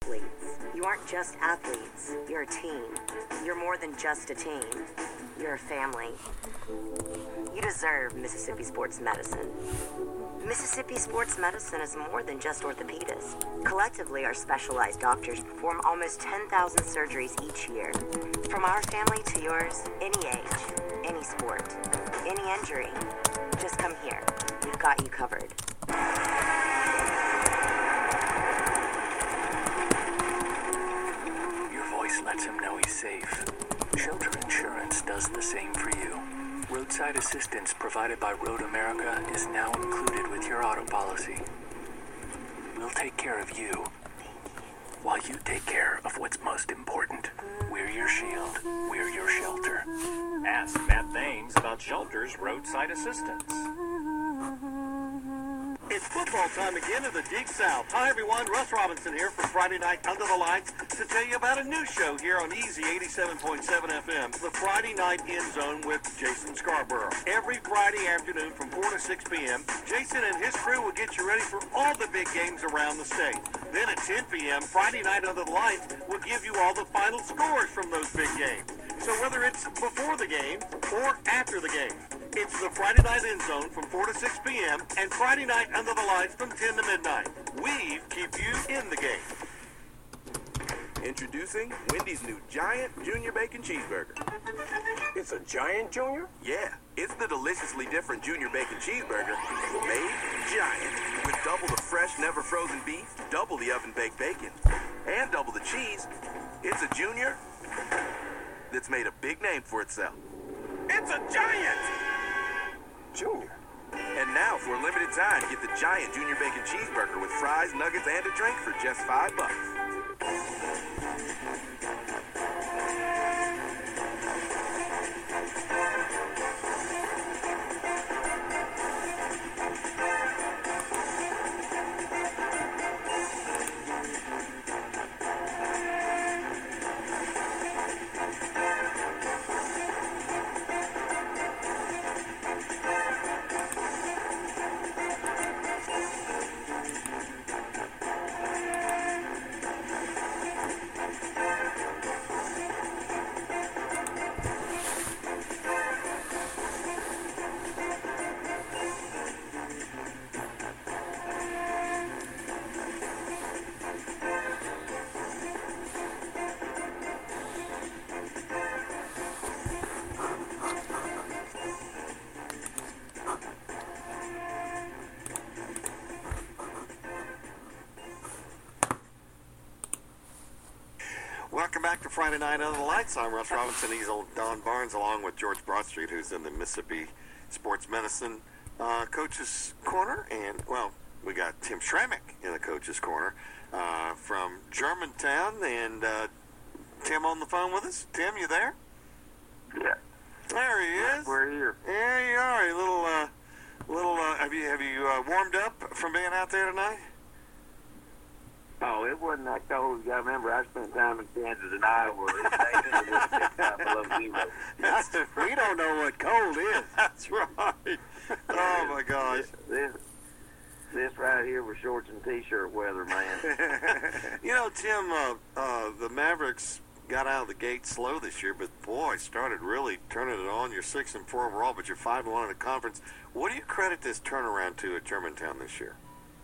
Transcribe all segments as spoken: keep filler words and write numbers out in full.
Athletes. You aren't just athletes. You're a team. You're more than just a team. You're a family. You deserve Mississippi Sports Medicine. Mississippi Sports Medicine is more than just orthopedists. Collectively, our specialized doctors perform almost ten thousand surgeries each year. From our family to yours, any age, any sport, any injury. Just come here. We've got you covered. Your voice lets him know he's safe. Shelter Insurance does the same for you. Roadside assistance provided by Road America is now included with your auto policy. We'll take care of you while you take care of what's most important. We're your shield. We're your shelter. Ask Matt Thames about Shelter's roadside assistance. It's football time again in the Deep South. Hi, everyone. Russ Robinson here for Friday Night Under the Lights to tell you about a new show here on Easy eighty-seven point seven F M, the Friday Night End Zone with Jason Scarborough. Every Friday afternoon from four to six p.m., Jason and his crew will get you ready for all the big games around the state. Then at ten p.m., Friday Night Under the Lights will give you all the final scores from those big games. So whether it's before the game or after the game, it's the Friday Night End Zone from four to six p.m. and Friday Night Under the Lights from ten to midnight. We keep you in the game. Introducing Wendy's new Giant Junior Bacon Cheeseburger. It's a Giant Junior? Yeah, it's the deliciously different Junior Bacon Cheeseburger made giant. With double the fresh, never frozen beef, double the oven-baked bacon, and double the cheese. It's a Junior that's made a big name for itself. It's a Giant! Junior. And now, for a limited time, get the Giant Junior Bacon Cheeseburger with fries, nuggets, and a drink for just five bucks. Welcome back to Friday Night Under the Lights. I'm Russ Robinson. He's old Don Barnes, along with George Broadstreet, who's in the Mississippi Sports Medicine uh, Coach's Corner. And, well, we got Tim Schrammick in the Coach's Corner uh, from Germantown. And uh, Tim on the phone with us. Tim, you there? Yeah. There he is. We're here. There you are. A little, uh, little. Uh, have you have you uh, warmed up from being out there tonight? Oh, it wasn't that cold. You got to remember, I spent time in Kansas and Iowa. It's down below zero. That's, we don't know what cold is. That's right. Oh, my gosh. This, this right here was shorts and T-shirt weather, man. You know, Tim, uh, uh, the Mavericks got out of the gate slow this year, but, boy, started really turning it on. You're six and four overall, but you're five and one in the conference. What do you credit this turnaround to at Germantown this year?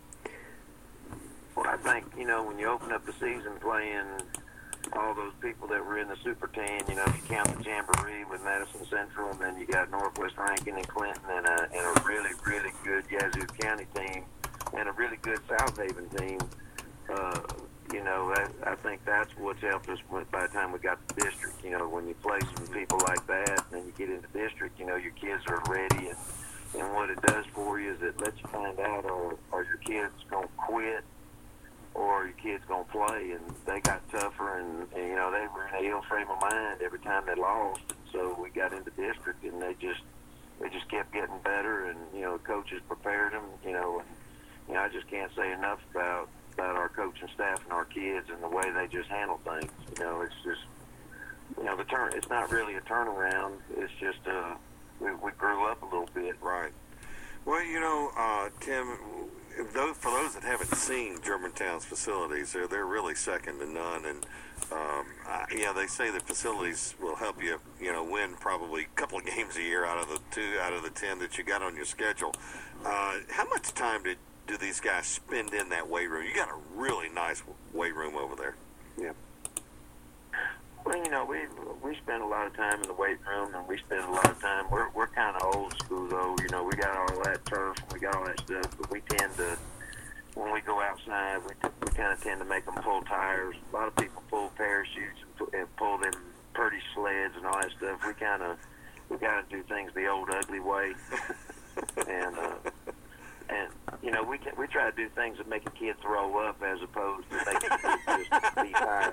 Well, I think, you know, when you open up the season playing all those people that were in the Super ten, you know, if you count the Jamboree with Madison Central, and then you got Northwest Rankin and Clinton, and a, and a really, really good Yazoo County team, and a really good South Haven team, uh, you know, I, I think that's what's helped us by the time we got to district. You know, when you play some people like that, and then you get into district, you know, your kids are ready, and, and what it does for you is it lets you find out, are, are your kids going to quit, or your kids going to play, and they got tougher, and, and, you know, they were in a ill frame of mind every time they lost. So we got into district, and they just they just kept getting better, and, you know, coaches prepared them, you know, and, you know, I just can't say enough about, about our coaching staff and our kids and the way they just handle things. You know, it's just, you know, the turn. It's not really a turnaround. It's just uh, we, we grew up a little bit. Right. Well, you know, uh, Tim, those, for those that haven't seen Germantown's facilities, they're, they're really second to none. And, um, I, you know, they say the facilities will help you, you know, win probably a couple of games a year out of the two, out of the ten that you got on your schedule. Uh, how much time did, do these guys spend in that weight room? You got a really nice weight room over there. Yeah. Well, you know, we we spend a lot of time in the weight room, and we spend a lot of time. We're we're kind of old school, though. You know, we got all that turf, we got all that stuff, but we tend to, when we go outside, we we kind of tend to make them pull tires. A lot of people pull parachutes and, pu- and pull them purdy sleds and all that stuff. We kind of we kind of do things the old ugly way, and uh, and you know, we can, we try to do things that make a kid throw up as opposed to making kids just be tired.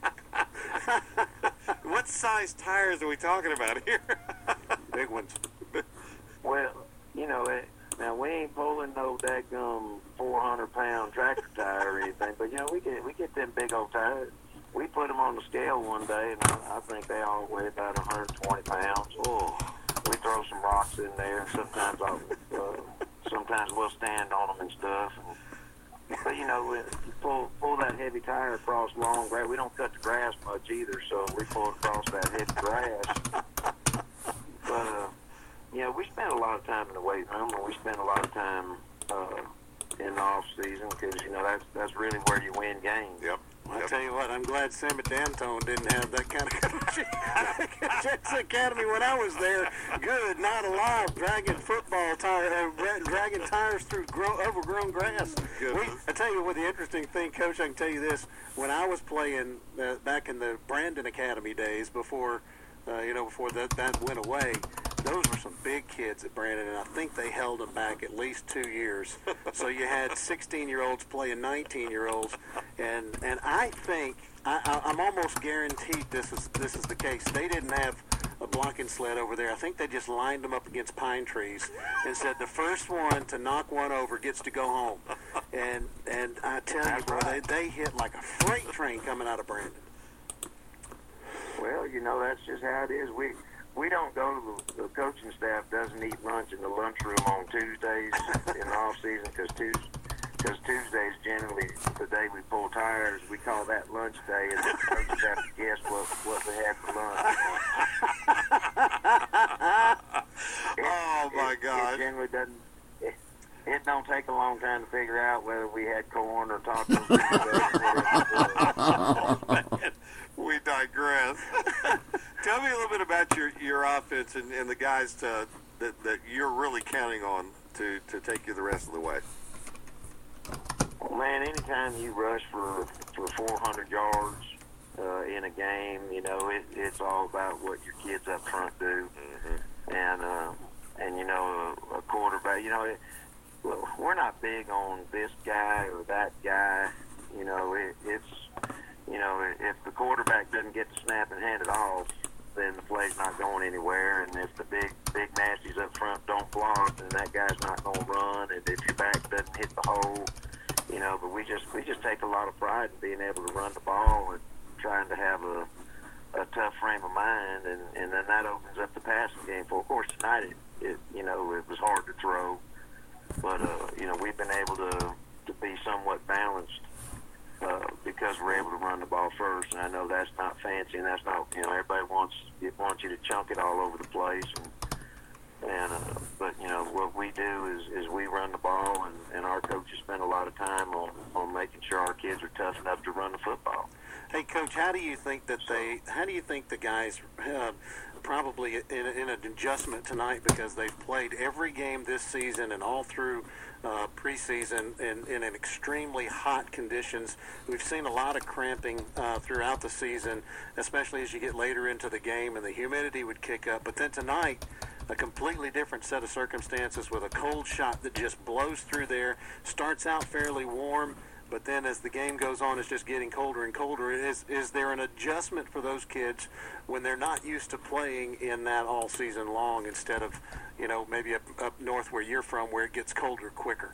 What size tires are we talking about here? Big ones. Well, you know, it, now we ain't pulling no daggum four hundred pound tractor tire or anything, but you know, we get we get them big old tires. We put them on the scale one day, and I, I think they all weigh about one hundred twenty pounds. Oh, we throw some rocks in there, and sometimes I'll, uh, sometimes we'll stand on them and stuff. And, but you know, when you pull pull that heavy tire across long grass. We don't cut the grass much either, so we pull it across that heavy grass. But uh, you know, we spend a lot of time in the weight room, and we spend a lot of time uh, in the off season because you know that's that's really where you win games. Yep. I'll Yep. tell you what, I'm glad Sam D'Antone didn't have that kind of coaching. Jackson Academy, when I was there, good, not alive, dragging football tire, uh, dragging tires through grow, overgrown grass. Good. We, I tell you what, the interesting thing, Coach, I can tell you this: when I was playing uh, back in the Brandon Academy days, before uh, you know, before that that went away, those were some big kids at Brandon, and I think they held them back at least two years. So you had sixteen-year-olds playing nineteen-year-olds, and and I think I, I, I'm almost guaranteed this is this is the case. They didn't have a blocking sled over there. I think they just lined them up against pine trees and said the first one to knock one over gets to go home. And and I tell you, bro, they, they hit like a freight train coming out of Brandon. Well, you know, that's just how it is. We we don't go to the, the coaching staff doesn't eat lunch in the lunchroom on Tuesdays in the off season because Tuesdays because Tuesdays generally the day we pull tires. We call that lunch day, and the coaches have to guess what what we had for lunch. it, Oh my it, God! It generally doesn't. It, it don't take a long time to figure out whether we had corn or tacos. We digress. Tell me a little bit about your, your offense and, and the guys to, that, that you're really counting on to, to take you the rest of the way. Well, man, anytime you rush for for four hundred yards uh, in a game, you know it, it's all about what your kids up front do, mm-hmm. and uh, and you know a, a quarterback. You know, it, well, we're not big on this guy or that guy. You know, it, it's you know if the quarterback doesn't get the snap and hand it off, then the play's not going anywhere. And if the big big nasties up front don't block, then that guy's not going to run. And if your back doesn't hit the hole, you know. But we just we just take a lot of pride in being able to run the ball and trying to have a a tough frame of mind, and, and then that opens up the passing game. For of course tonight it, it you know it was hard to throw, but uh, you know we've been able to to be somewhat balanced. Uh, because we're able to run the ball first, and I know that's not fancy, and that's not, you know, everybody wants wants you to chunk it all over the place, and and uh, but you know what we do is, is we run the ball, and, and our coaches spend a lot of time on, on making sure our kids are tough enough to run the football. Hey, Coach, how do you think that they? How do you think the guys uh, probably in, in an adjustment tonight because they've played every game this season and all through uh, preseason in, in an extremely hot conditions. We've seen a lot of cramping uh, throughout the season, especially as you get later into the game and the humidity would kick up. But then tonight, a completely different set of circumstances with a cold shot that just blows through there, starts out fairly warm, but then as the game goes on, it's just getting colder and colder. Is is there an adjustment for those kids when they're not used to playing in that all season long instead of, you know, maybe up, up north where you're from where it gets colder quicker?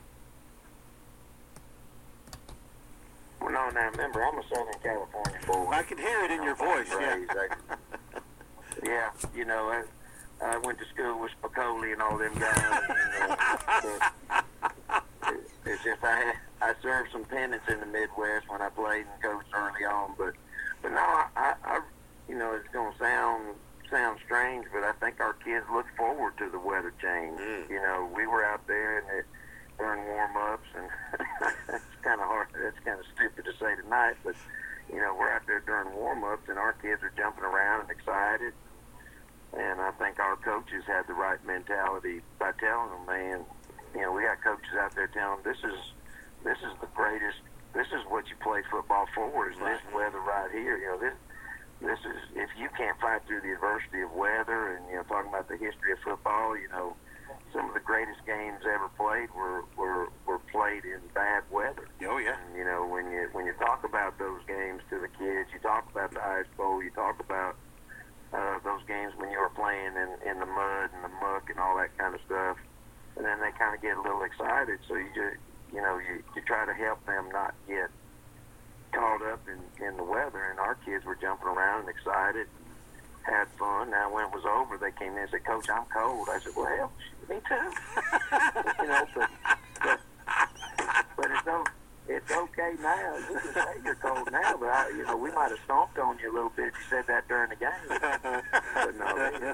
Well, no, now remember, I'm a Southern California boy. I can hear it in your voice, yeah. Yeah, you know, I, I went to school with Spicoli and all them guys. And, uh, but, It's just I had, I served some penance in the Midwest when I played and coached early on, but but no, I, I, I you know, it's gonna sound sound strange, but I think our kids look forward to the weather change. Mm. You know, we were out there and it during warm ups, and it's kind of hard. It's kind of stupid to say tonight, but you know, we're out there during warm ups, and our kids are jumping around and excited. And I think our coaches had the right mentality by telling them, man, you know, we got coaches out there telling them this is this is the greatest. This is what you play football for. Is this weather right here? You know, this this is if you can't fight through the adversity of weather, and you know, talking about the history of football, you know, some of the greatest games ever played were were, were played in bad weather. Oh yeah. And, you know, when you when you talk about those games to the kids, you talk about the Ice Bowl, you talk about uh, those games when you were playing in, in the mud and the muck and all that kind of stuff, and then they kind of get a little excited. So you just, you know, you, you try to help them not get caught up in, in the weather. And our kids were jumping around and excited, had fun. Now when it was over, they came in and said, "Coach, I'm cold." I said, "Well, hell, me too." You know, but but, but it's okay. It's okay now. You can say you're cold now, but I, you know, we might have stomped on you a little bit if you said that during the game. But no, to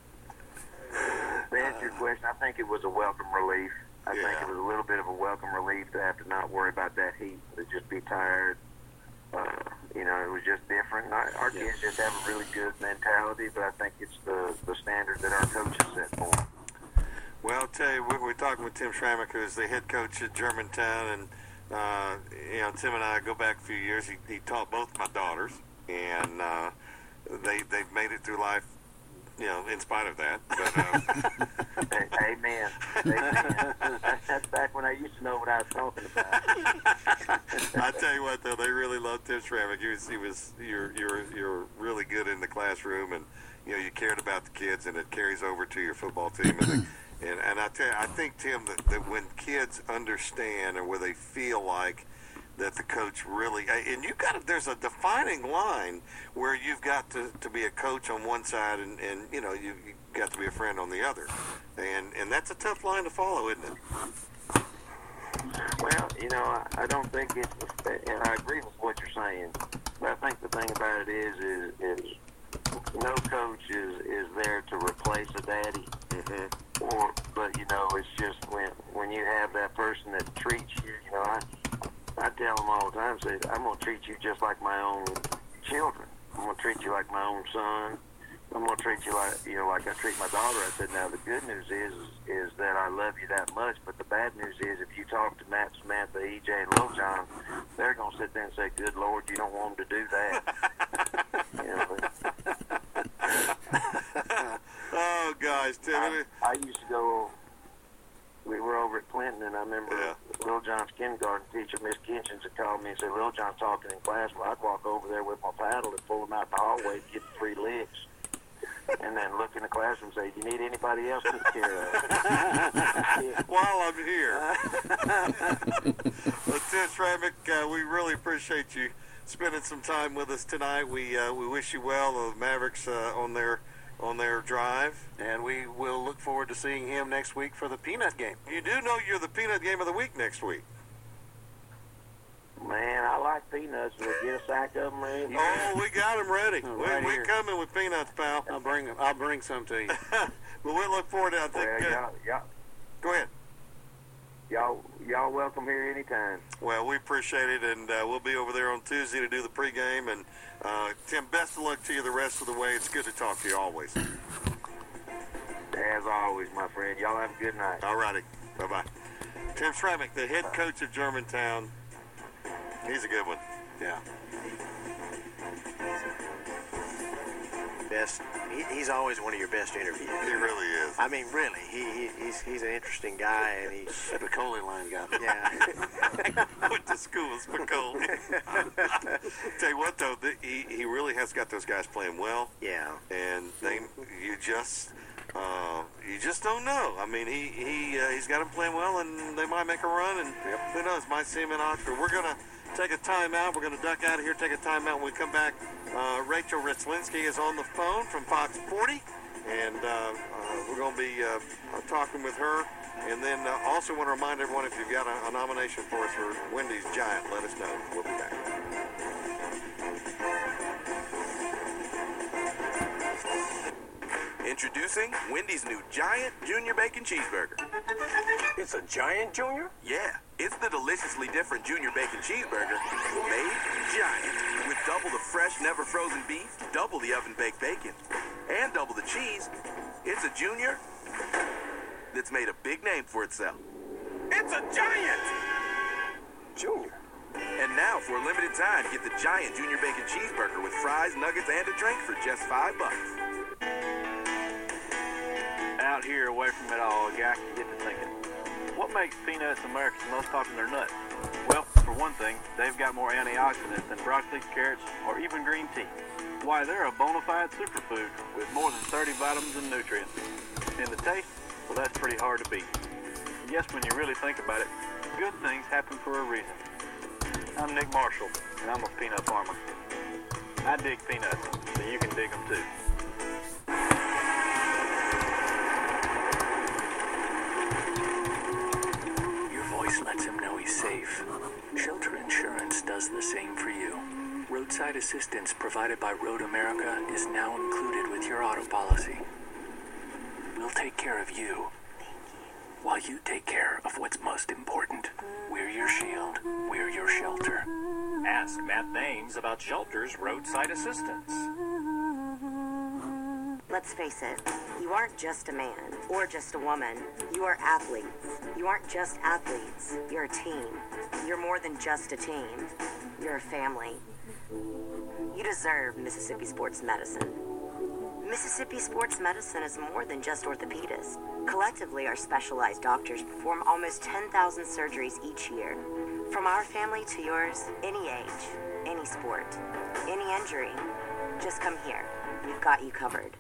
answer your question, I think it was a welcome relief. I Yeah. think it was a little bit of a welcome relief to have to not worry about that heat, to just be tired. Uh, you know, it was just different. Our, our kids just have a really good mentality, but I think it's the, the standard that our coaches set for them. Well, I'll tell you, we're, we're talking with Tim Schrammick, who's the head coach at Germantown, and uh, you know, Tim and I go back a few years. He, he taught both my daughters, and uh, they they've made it through life, you know, in spite of that. But, uh, Amen. Amen. That's back when I used to know what I was talking about. I tell you what, though, they really loved Tim Schrammick. He was, he was, you're, you're, you're really good in the classroom, and you know, you cared about the kids, and it carries over to your football team. And, they, and, and I tell you, I think, Tim, that, that when kids understand or where they feel like that the coach really, and you got to, there's a defining line where you've got to, to be a coach on one side, and, and you know, you, you got to be a friend on the other, and and that's a tough line to follow, isn't it? Well, you know, I, I don't think it's, and I agree with what you're saying, but I think the thing about it is, is, is no coach is, is there to replace a daddy. Mm-hmm. Or, but you know, it's just when when you have that person that treats you, you know, I I tell them all the time, say, I'm gonna treat you just like my own children. I'm gonna treat you like my own son. I'm gonna treat you like, you know, like I treat my daughter. I said, now the good news is, is that I love you that much, but the bad news is if you talk to Matt, Samantha, E J, and Lil John, they're gonna sit there and say, good Lord, you don't want them to do that. You know, Oh, guys, Tim. I, I used to go, we were over at Clinton, and I remember Yeah. Lil John's kindergarten teacher, Miss Kitchens, had called me and said, Lil John's talking in class. Well, I'd walk over there with my paddle and pull him out the hallway to get the three licks. And then look in the classroom and say, do you need anybody else to take care of? While I'm here. Well, Tim Schrammick, uh, we really appreciate you spending some time with us tonight. We uh, we wish you well, the Mavericks uh, on their on their drive. And we will look forward to seeing him next week for the Peanut game. You do know you're the Peanut Game of the Week next week. Man, I like peanuts. We'll get a sack of them ready. Oh, we got them ready. Oh, we, right we here. coming with peanuts, pal. I'll bring I'll bring some to you. But we look forward to it. I think, Well, uh, y'all, y'all, go ahead. y'all, y'all welcome here anytime. Well, we appreciate it, and uh, we'll be over there on Tuesday to do the pregame. And uh, Tim, best of luck to you the rest of the way. It's good to talk to you always. As always, my friend. Y'all have a good night. All righty. Bye-bye. Tim Schrammick, the head coach of Germantown. He's a good one. Yeah. Best. He, he's always one of your best interviews. He really is. I mean, really, he, he he's he's an interesting guy, and he's Spicoli line guy. yeah. Went to school with Spicoli. Tell you what, though, the, he, he really has got those guys playing well. Yeah. And they, you just, uh, you just don't know. I mean, he he uh, he's got them playing well, and they might make a run, and who knows, might see him in Oxford. We're gonna take a timeout. We're gonna duck out of here, take a timeout. When we come back, uh, Rachel Ritzlinski is on the phone from Fox forty, and uh, uh, we're gonna be uh, talking with her And then uh, also want to remind everyone, if you've got a, a nomination for us for Wendy's Giant, let us know. We'll be back. Introducing Wendy's new Giant Junior Bacon Cheeseburger. It's a Giant Junior? Yeah, it's the deliciously different Junior Bacon Cheeseburger made giant. With double the fresh, never frozen beef, double the oven-baked bacon, and double the cheese. It's a Junior that's made a big name for itself. It's a Giant! Junior. And now, for a limited time, get the Giant Junior Bacon Cheeseburger with fries, nuggets, and a drink for just five bucks. Out here, away from it all, a guy can get to thinking, what makes peanuts America's most popular nut? Well, for one thing, they've got more antioxidants than broccoli, carrots, or even green tea. Why, they're a bona fide superfood with more than thirty vitamins and nutrients. And the taste, well, that's pretty hard to beat. Yes, when you really think about it, good things happen for a reason. I'm Nick Marshall, and I'm a peanut farmer. I dig peanuts, so you can dig them too. Lets him know he's safe. Shelter Insurance does the same for you. Roadside assistance provided by Road America is now included with your auto policy. We'll take care of you while you take care of what's most important. We're your shield. We're your shelter. Ask Matt Thames about Shelter's roadside assistance. Let's face it, you aren't just a man or just a woman. You are athletes. You aren't just athletes. You're a team. You're more than just a team. You're a family. You deserve Mississippi Sports Medicine. Mississippi Sports Medicine is more than just orthopedists. Collectively, our specialized doctors perform almost ten thousand surgeries each year. From our family to yours, any age, any sport, any injury, just come here. We've got you covered.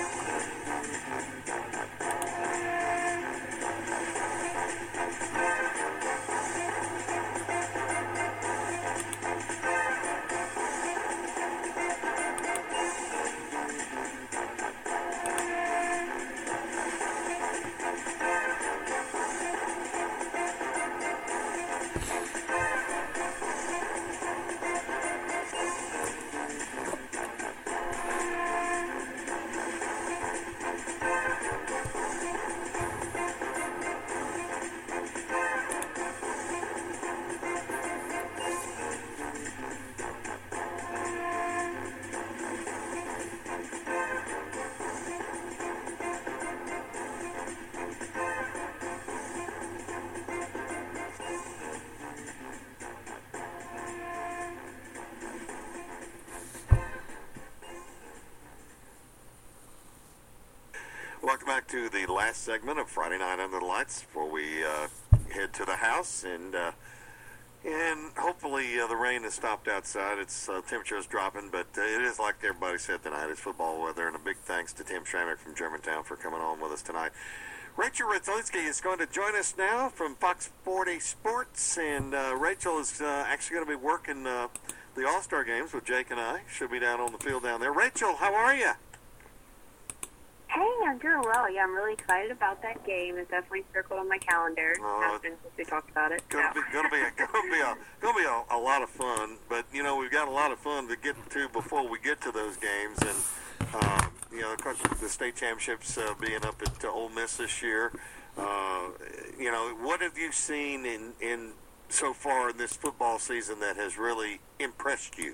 Welcome back to the last segment of Friday Night Under the Lights before we uh, head to the house. And uh, and hopefully uh, the rain has stopped outside. It's uh, temperature is dropping, but uh, it is like everybody said tonight. It's football weather, and a big thanks to Tim Schramek from Germantown for coming on with us tonight. Rachel Radzlinski is going to join us now from Fox forty Sports, and uh, Rachel is uh, actually going to be working uh, the All-Star games with Jake and I. She'll be down on the field down there. Rachel, how are you? Hey, I'm doing well. Yeah, I'm really excited about that game. It's definitely circled on my calendar. Uh, Has been since we talked about it. Gonna so. be, gonna be, a, gonna be, a, gonna be a, a lot of fun. But you know, we've got a lot of fun to get to before we get to those games. And uh, you know, of course, the state championships uh, being up at uh, Ole Miss this year. Uh, you know, what have you seen in in so far in this football season that has really impressed you?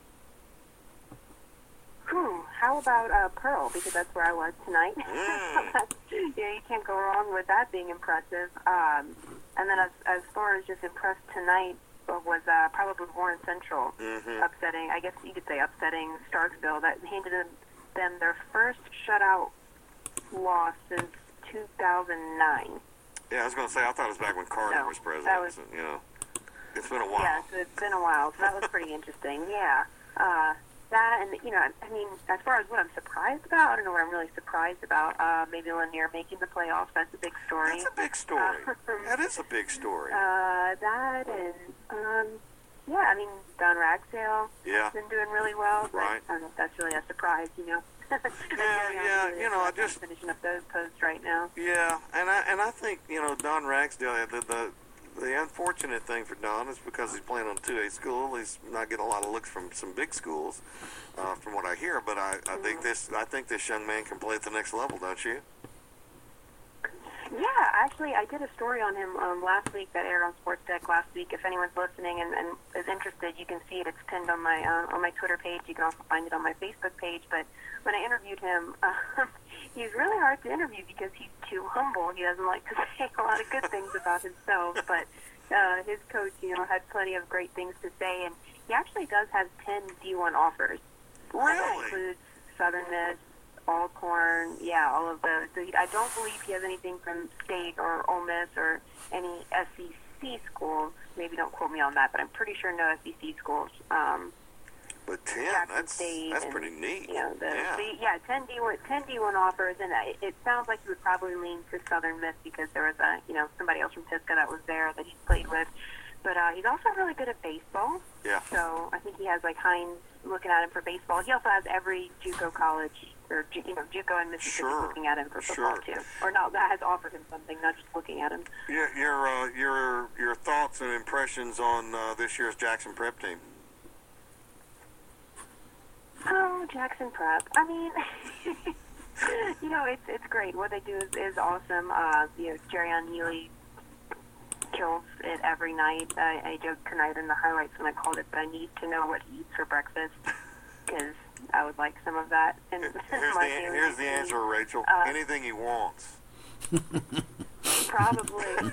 Hmm, how about uh, Pearl? Because that's where I was tonight. Mm. Yeah, you can't go wrong with that being impressive. Um, and then as, as far as just impressed tonight was uh, probably Warren Central Mm-hmm. upsetting, I guess you could say upsetting Starkville. That handed them their first shutout loss since two thousand nine. Yeah, I was going to say, I thought it was back when Carter No, was president. that was- you know, it's been a while. Yeah, so it's been a while. So that was pretty interesting. Yeah. Uh, that and, you know, I mean, as far as what I'm surprised about, I don't know what I'm really surprised about. Uh, maybe Lanier making the playoffs. That's a big story. That's a big story. Uh, That is a big story. Uh, that and, um, yeah, I mean, Don Ragsdale Yeah. has been doing really well. But Right. I don't know if that's really a surprise, you know. Yeah, yeah, you know, I just finishing up those posts right now. Yeah, and I and I think you know Don Ragsdale. The the, the unfortunate thing for Don is because he's playing on two A school. He's not getting a lot of looks from some big schools, uh, from what I hear. But I, I think this I think this young man can play at the next level, don't you? Yeah, actually, I did a story on him um, last week that aired on Sports Deck last week. If anyone's listening and, and is interested, you can see it. It's pinned on my uh, on my Twitter page. You can also find it on my Facebook page. But when I interviewed him, uh, he's really hard to interview because he's too humble. He doesn't like to say a lot of good things about himself. But uh, his coach, you know, had plenty of great things to say, and he actually does have ten D one offers. Really? And that includes Southern Miss, Alcorn, yeah, all of those. So he, I don't believe he has anything from State or Ole Miss or any S E C schools. Maybe don't quote me on that, but I'm pretty sure no S E C schools. Um, But ten, Jackson that's State that's and, pretty neat. You know, the, yeah. the, yeah, ten D one, ten D one offers, and it, it sounds like he would probably lean to Southern Miss because there was a, you know, somebody else from Pisgah that was there that he played with. But uh, he's also really good at baseball. Yeah. So I think he has like Hines looking at him for baseball. He also has every JUCO college or you know JUCO and Mississippi Sure. looking at him for football Sure. too, or not that has offered him something, not just looking at him. Your your uh, your your thoughts and impressions on uh, this year's Jackson Prep team? Oh, Jackson Prep. I mean, you know, it's it's great. What they do is, is awesome. Uh, you know, Jerrion Healy kills it every night. I, I joked tonight in the highlights when I called it, but I need to know what he eats for breakfast because I would like some of that. And Here's my the daily here's the routine. answer, Rachel. Uh, Anything he wants. Probably.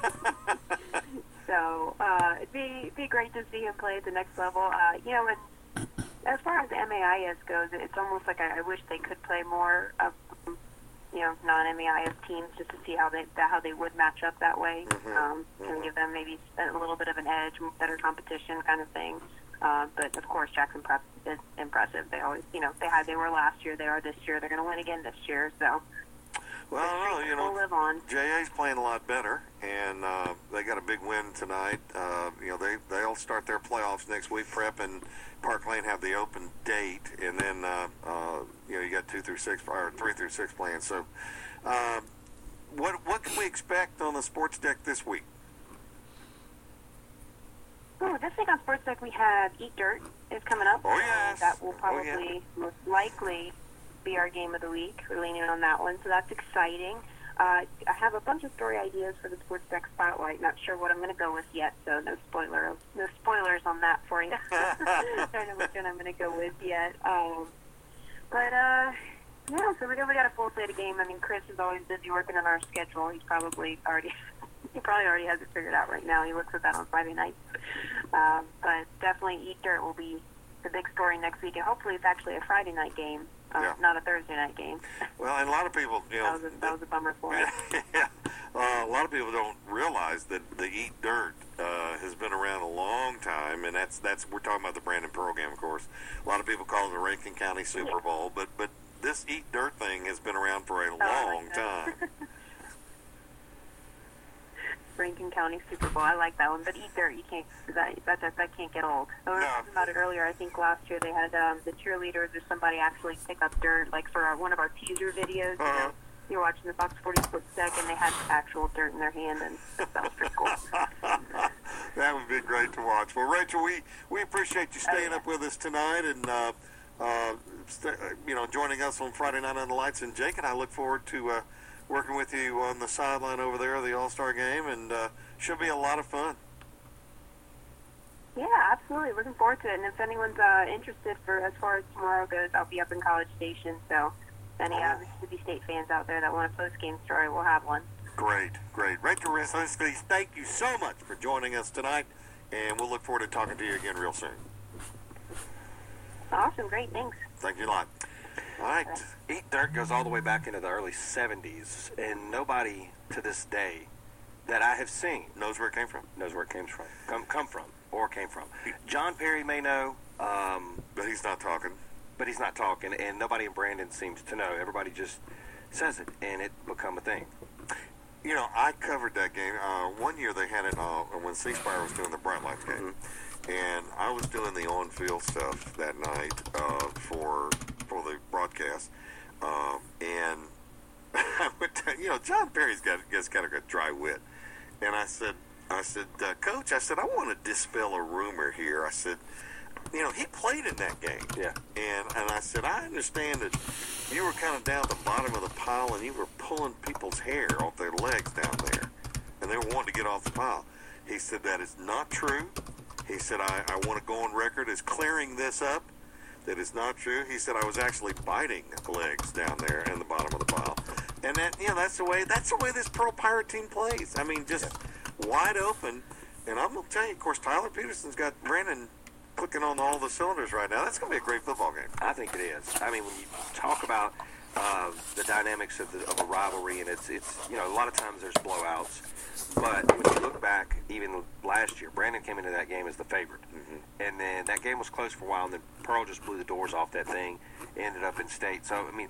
So uh, it'd be it'd be great to see him play at the next level. Uh, you know, and as far as M A I S goes, it's almost like I, I wish they could play more of you know non-M A I S teams just to see how they how they would match up that way. Mhm. Um, and give them maybe a little bit of an edge, better competition kind of thing. Uh, but of course, Jackson Prep is impressive. They always, you know, they had they were last year, they are this year. They're going to win again this year. So. Well, I don't know, you know, We'll live on. J A's playing a lot better, and uh, they got a big win tonight. Uh, you know, they they'll start their playoffs next week. Prep and Park Lane have the open date, and then uh, uh, you know you got two through six or three through six playing. So, uh, what what can we expect on the Sports Deck this week? Oh, this week on Sports Deck we have Eat Dirt is coming up. Oh, yes. Uh, that will Oh, probably yeah. most likely be our game of the week. We're leaning on that one, so that's exciting. Uh, I have a bunch of story ideas for the Sports Deck Spotlight. Not sure what I'm going to go with yet, so no spoiler, no spoilers on that for you. I don't know which one I'm going to go with yet. Um, but uh, yeah, so we got we got a full slate of game. I mean, Chris is always busy working on our schedule. He's probably already he probably already has it figured out right now. He looks at that on Friday night. Um, but definitely Eat Dirt will be the big story next week, and hopefully it's actually a Friday night game. Uh, Yeah. Not a Thursday night game. Well, and a lot of people, you know, That was a, that was a bummer for us. yeah, uh, a lot of people don't realize that the Eat Dirt uh, has been around a long time, and that's that's we're talking about the Brandon Pearl game, of course. A lot of people call it the Rankin County Super Bowl, but but this Eat Dirt thing has been around for a Oh, I long like that. time. Rankin County Super Bowl. I like that one, but Eat Dirt, you can't. That that that, that can't get old. I was No. talking about it earlier. I think last year they had um, the cheerleaders or somebody actually pick up dirt, like for our, one of our teaser videos. You Uh-huh. know, you were watching the Fox forty Sports Deck, and they had actual dirt in their hand, and that was pretty cool. That would be great to watch. Well, Rachel, we, we appreciate you staying Oh, yeah. up with us tonight and uh, uh, st- you know joining us on Friday Night on the Lights. And Jake and I look forward to uh, working with you on the sideline over there of the All-Star game, and uh, should be a lot of fun. Yeah, absolutely. Looking forward to it. And if anyone's uh, interested for as far as tomorrow goes, I'll be up in College Station. So if any uh, Mississippi State fans out there that want a post-game story, we'll have one. Great, great. Rachel Resniski, thank you so much for joining us tonight, and we'll look forward to talking to you again real soon. Awesome. Great. Thanks. Thank you a lot. All right. Eat Dirt goes all the way back into the early seventies, and nobody to this day that I have seen Knows where it came from. knows where it came from, come, come from, or came from. John Perry may know, um, But he's not talking. but he's not talking, and nobody in Brandon seems to know. Everybody just says it, and it become a thing. You know, I covered that game. Uh, one year they had it uh, when C Spire was doing the Bright Lights game. and I was doing the on-field stuff that night uh, for for the broadcast, um, and I went to, you know, John Perry's got gets kind of a dry wit, and I said, I said, uh, Coach, I said, I want to dispel a rumor here. I said, you know, he played in that game. Yeah. And and I said, I understand that you were kind of down at the bottom of the pile and you were pulling people's hair off their legs down there, and they were wanting to get off the pile. He said, that is not true. He said, I, I want to go on record as clearing this up. That is not true. He said, I was actually biting legs down there in the bottom of the pile. And that, you know, that's the way, that's the way this Pearl Pirate team plays. I mean, just yeah. wide open. And I'm going to tell you, of course, Tyler Peterson's got Brandon clicking on all the cylinders right now. That's going to be a great football game. I think it is. I mean, when you talk about uh, the dynamics of, the, of a rivalry, and it's, it's, you know, a lot of times there's blowouts. But when you look back, even last year, Brandon came into that game as the favorite. Mm-hmm. And then that game was close for a while, and then Pearl just blew the doors off that thing, ended up in state. So, I mean,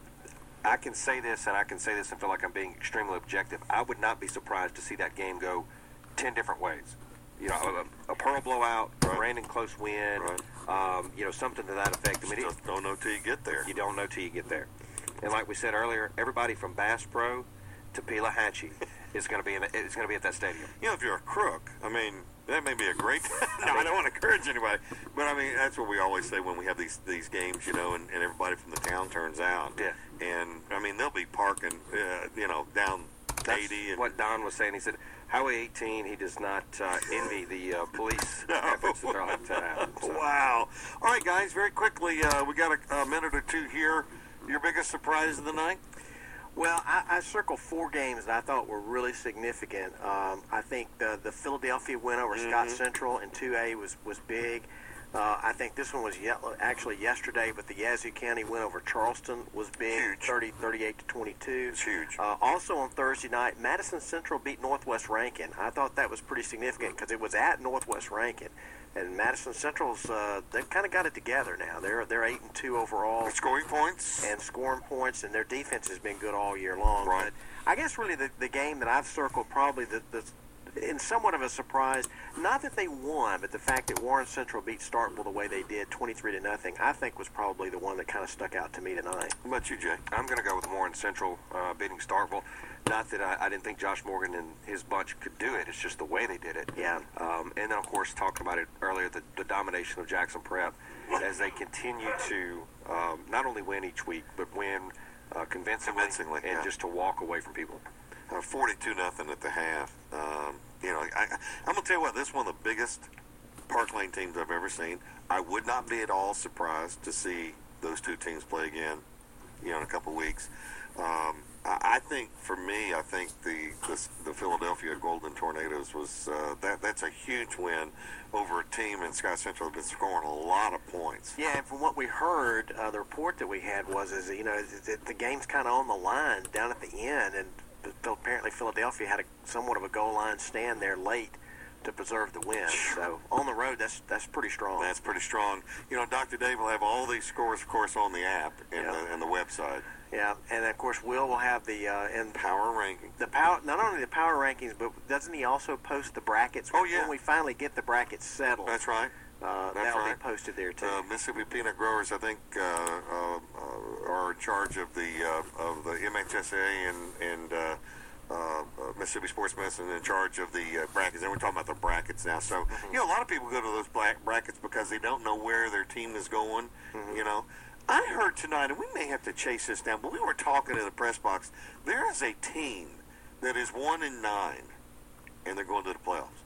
I can say this, and I can say this and feel like I'm being extremely objective. I would not be surprised to see that game go ten different ways. You know, a, a Pearl blowout, right. a Brandon close win, right. um, you know, something to that effect. I mean, you just don't know till you get there. You don't know till you get there. And like we said earlier, everybody from Bass Pro to Pelahatchie is going to be in. It's going to be at that stadium. You know, if you're a crook, I mean, that may be a great. No, I don't want to encourage anybody, but I mean, that's what we always say when we have these these games, you know, and, and everybody from the town turns out. Yeah. And I mean, they'll be parking, uh, you know, down That's eighty. And what Don was saying. He said, Highway eighteen, he does not uh, envy the uh, police no. efforts that they'll have to have. So. Wow. All right, guys, very quickly, uh, we got a, a minute or two here. Your biggest surprise of the night? Well, I, I circled four games that I thought were really significant. Um, I think the, the Philadelphia win over mm-hmm. Scott Central in two A was, was big. Uh, I think this one was ye- actually yesterday, but the Yazoo County win over Charleston was big, huge. thirty, thirty-eight to twenty-two. It's huge. Uh, also on Thursday night, Madison Central beat Northwest Rankin. I thought that was pretty significant because it was at Northwest Rankin, and Madison Central's uh, they've kind of got it together now. They're they're eight and two overall, they're scoring points and scoring points, and their defense has been good all year long. Right. But I guess really the the game that I've circled probably the the in somewhat of a surprise, not that they won, but the fact that Warren Central beat Starkville the way they did, twenty-three to nothing, I think was probably the one that kind of stuck out to me tonight. How about you, Jay? I'm going to go with Warren Central uh, beating Starkville. Not that I, I didn't think Josh Morgan and his bunch could do it. It's just the way they did it. Yeah. Um, and then, of course, talking about it earlier, the, the domination of Jackson Prep as they continue to um, not only win each week, but win uh, convincingly, convincingly and yeah. just to walk away from people. Uh, forty-two nothing at the half. Um, you know, I, I'm going to tell you what, this is one of the biggest Park Lane teams I've ever seen. I would not be at all surprised to see those two teams play again, you know, in a couple of weeks. Um, I, I think, for me, I think the the, the Philadelphia Golden Tornadoes was, uh, that that's a huge win over a team in Scott Central that's been scoring a lot of points. Yeah, and from what we heard, uh, the report that we had was, is you know, the, the game's kind of on the line down at the end, and apparently Philadelphia had a somewhat of a goal line stand there late to preserve the win. So on the road, that's that's pretty strong. That's pretty strong. You know, Doctor Dave will have all these scores, of course, on the app and yeah. the and the website. Yeah, and of course Will will have the uh, and power rankings. The power, not only the power rankings, but doesn't he also post the brackets? Oh yeah. When we finally get the brackets settled. That's right. Uh, That's that'll right. be posted there too. Uh, Mississippi Peanut Growers, I think, uh, uh, uh, are in charge of the uh, of the M H S A and and. Uh, Uh, uh, Mississippi Sports Medicine in charge of the uh, brackets, and we're talking about the brackets now. So, mm-hmm. you know, a lot of people go to those black brackets because they don't know where their team is going. Mm-hmm. You know, I heard tonight, and we may have to chase this down, but we were talking in the press box. There is a team that is one and nine, and they're going to the playoffs.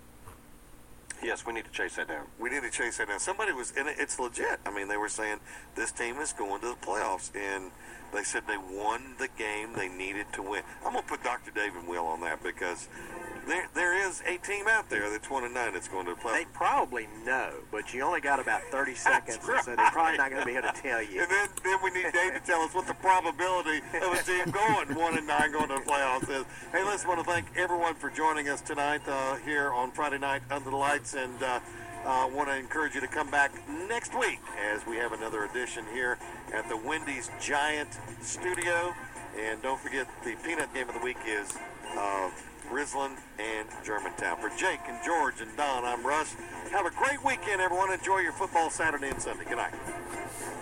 Yes, we need to chase that down. We need to chase that down. Somebody was, and it's legit. I mean, they were saying this team is going to the playoffs, and they said they won the game they needed to win. I'm going to put Doctor Dave and Will on that because there there is a team out there that's one and nine that's going to the playoffs. They probably know, but you only got about thirty seconds, right. So they're probably not going to be able to tell you. And then, then we need Dave to tell us what the probability of a team going one and nine going to the playoffs is. Hey, listen, I want to thank everyone for joining us tonight uh, here on Friday Night Under the Lights, and uh, I uh, want to encourage you to come back next week as we have another edition here at the Wendy's Giant Studio. And don't forget, the Peanut Game of the Week is uh, Rizlin, and Germantown. For Jake and George and Don, I'm Russ. Have a great weekend, everyone. Enjoy your football Saturday and Sunday. Good night.